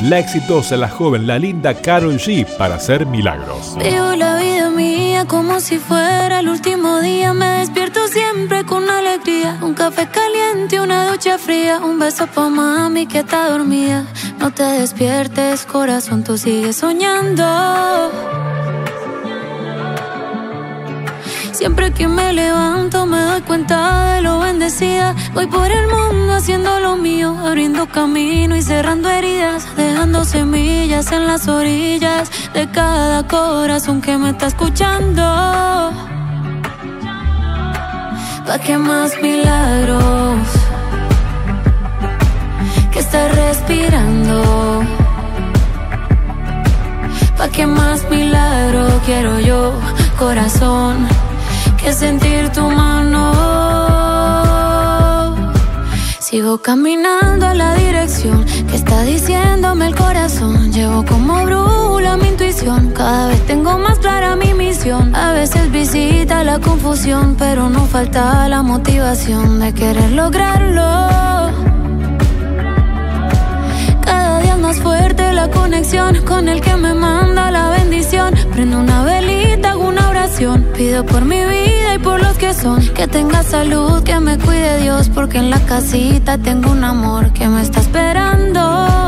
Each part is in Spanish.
la exitosa, la joven, la linda Karol G para hacer milagros. Vivo la vida mía como si fuera el último día. Me despierto siempre con alegría. Un café caliente, una ducha fría. Un beso pa' mami que está dormida. No te despiertes, corazón, tú sigues soñando. Siempre que me levanto me doy cuenta de lo bendecida. Voy por el mundo haciendo lo mío, abriendo camino y cerrando heridas, dejando semillas en las orillas de cada corazón que me está escuchando. ¿Pa' qué más milagros? Que estás respirando. ¿Pa' qué más milagros quiero yo, corazón? Que sentir tu mano. Sigo caminando a la dirección que está diciéndome el corazón. Llevo como brújula mi intuición. Cada vez tengo más clara mi misión. A veces visita la confusión, pero no falta la motivación de querer lograrlo. Cada día es más fuerte la conexión con el que me manda la bendición. Prendo una velita, hago una oración. Pido por mi vida y por los que son. Que tenga salud, que me cuide Dios. Porque en la casita tengo un amor que me está esperando.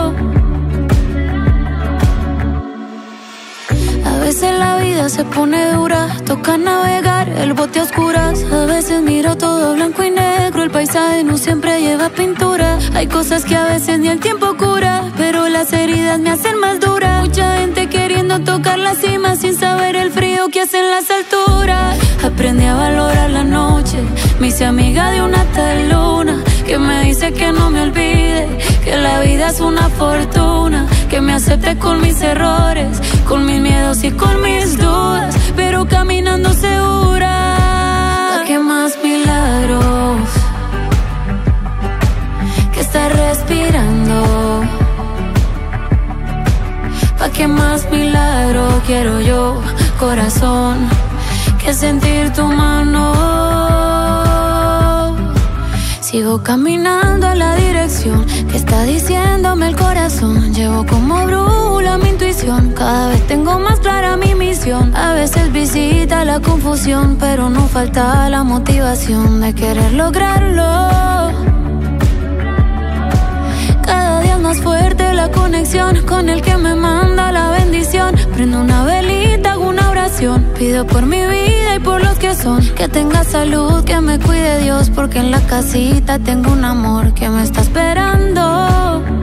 A veces la vida se pone dura, toca navegar el bote a oscuras. A veces miro todo blanco y negro, el paisaje no siempre lleva pintura. Hay cosas que a veces ni el tiempo cura, pero las heridas me hacen más dura. Mucha gente queriendo tocar la cima sin saber el frío que hace en las alturas. Aprendí a valorar la noche, me hice amiga de una tal luna que me dice que no me olvide, que la vida es una fortuna, que me acepte con mis errores, con mis miedos y con mis dudas, pero caminando segura. ¿Pa' qué más milagros? Que estás respirando. ¿Pa' qué más milagros quiero yo, corazón? Que sentir tu mano. Sigo caminando a la dirección que está diciéndome el corazón. Llevo como brújula mi intuición. Cada vez tengo más clara mi misión. A veces visita la confusión, pero no falta la motivación de querer lograrlo. Cada día es más fuerte la conexión con el que me manda la bendición. Prendo una velita, hago una oración. Pido por mi vida y por los que son. Que tenga salud, que me cuide Dios. Porque en la casita tengo un amor que me está esperando.